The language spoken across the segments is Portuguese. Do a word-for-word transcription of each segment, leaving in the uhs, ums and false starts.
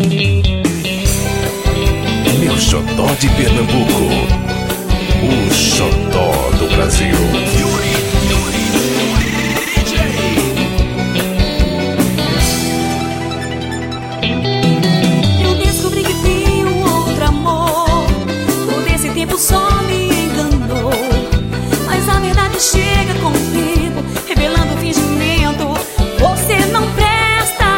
Meu xodó de Pernambuco, o xodó do Brasil. Yuri, Yuri, D J. Eu descobri que tenho outro amor. Todo esse tempo só me enganou, mas a verdade chega com o tempo, revelando o fingimento. Você não presta.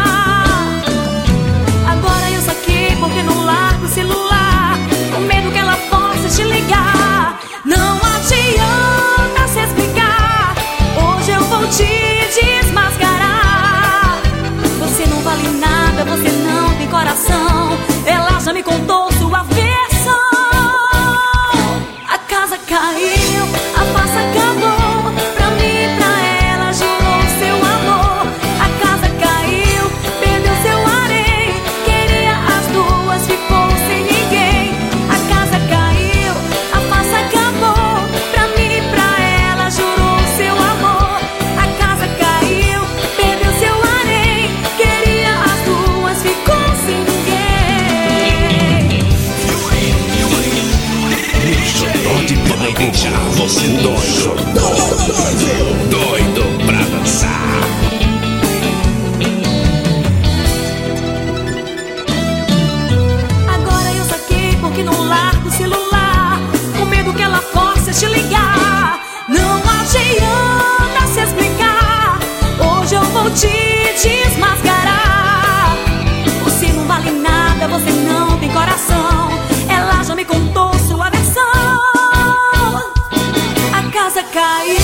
Agora eu saquei porque não largo o celular, com medo que ela possa te ligar. Não adianta se explicar, hoje eu vou te desmascarar. Você não vale nada, você não tem coração. Ela já me contou sua versão. A casa caiu, a farsa acabou. Pra mim e pra ela jurou seu amor. A casa caiu, perdeu seu harém. Queria as duas, ficou sem ninguém. A casa caiu, a farsa acabou. Pra mim e pra ela jurou seu amor. A casa caiu, perdeu seu harém. Queria as duas, ficou sem ninguém. Meu xodó de Pernambuco, você doido, doido pra dançar. Agora eu saquei porque não largo o celular, com medo que ela possa te ligar. Não adianta se explicar, hoje eu vou te desmascarar. Você não vale nada, você não tem coração. Ela já me contou sua versão. A casa caiu,